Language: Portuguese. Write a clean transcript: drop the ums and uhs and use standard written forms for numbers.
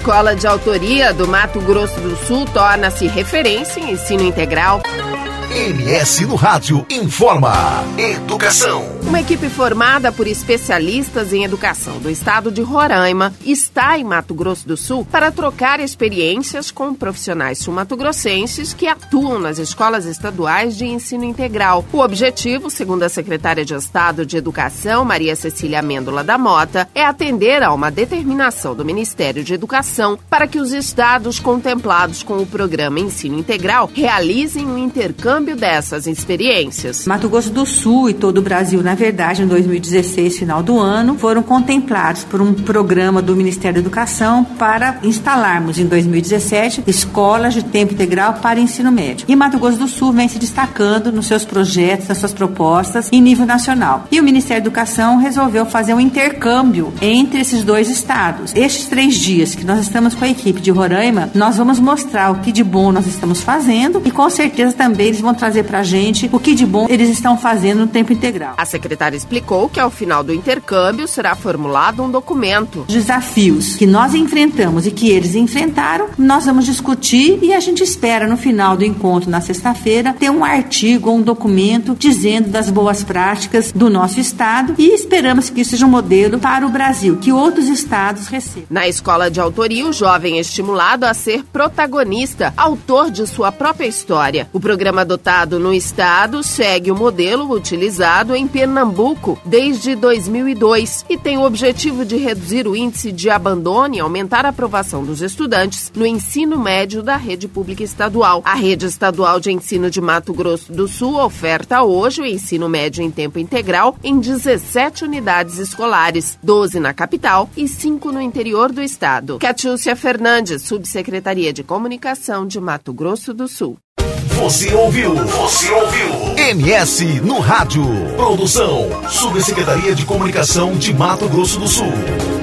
escola de autoria do Mato Grosso do Sul torna-se referência em ensino integral. MS no Rádio informa. Educação. Uma equipe formada por especialistas em educação do estado de Roraima está em Mato Grosso do Sul para trocar experiências com profissionais sul-mato-grossenses que atuam nas escolas estaduais de ensino integral. O objetivo, segundo a secretária de Estado de Educação, Maria Cecília Amêndola da Mota, é atender a uma determinação do Ministério de Educação para que os estados contemplados com o programa Ensino Integral realizem um intercâmbio dessas experiências. Mato Grosso do Sul e todo o Brasil, na verdade, em 2016, final do ano, foram contemplados por um programa do Ministério da Educação para instalarmos em 2017 escolas de tempo integral para ensino médio. E Mato Grosso do Sul vem se destacando nos seus projetos, nas suas propostas em nível nacional. E o Ministério da Educação resolveu fazer um intercâmbio entre esses dois estados. Estes 3 dias que nós estamos com a equipe de Roraima, nós vamos mostrar o que de bom nós estamos fazendo e com certeza também eles vão trazer pra gente o que de bom eles estão fazendo no tempo integral. A secretária explicou que ao final do intercâmbio será formulado um documento. Desafios que nós enfrentamos e que eles enfrentaram, nós vamos discutir e a gente espera no final do encontro na sexta-feira ter um artigo ou um documento dizendo das boas práticas do nosso estado e esperamos que isso seja um modelo para o Brasil, que outros estados recebam. Na escola de autoria, o jovem é estimulado a ser protagonista, autor de sua própria história. O programa adotado no estado segue o modelo utilizado em Pernambuco desde 2002 e tem o objetivo de reduzir o índice de abandono e aumentar a aprovação dos estudantes no ensino médio da rede pública estadual. A rede estadual de ensino de Mato Grosso do Sul oferta hoje o ensino médio em tempo integral em 17 unidades escolares, 12 na capital e 5 no interior do estado. Catiúcia Fernandes, Subsecretaria de Comunicação de Mato Grosso do Sul. Você ouviu MS no Rádio. Produção, Subsecretaria de Comunicação de Mato Grosso do Sul.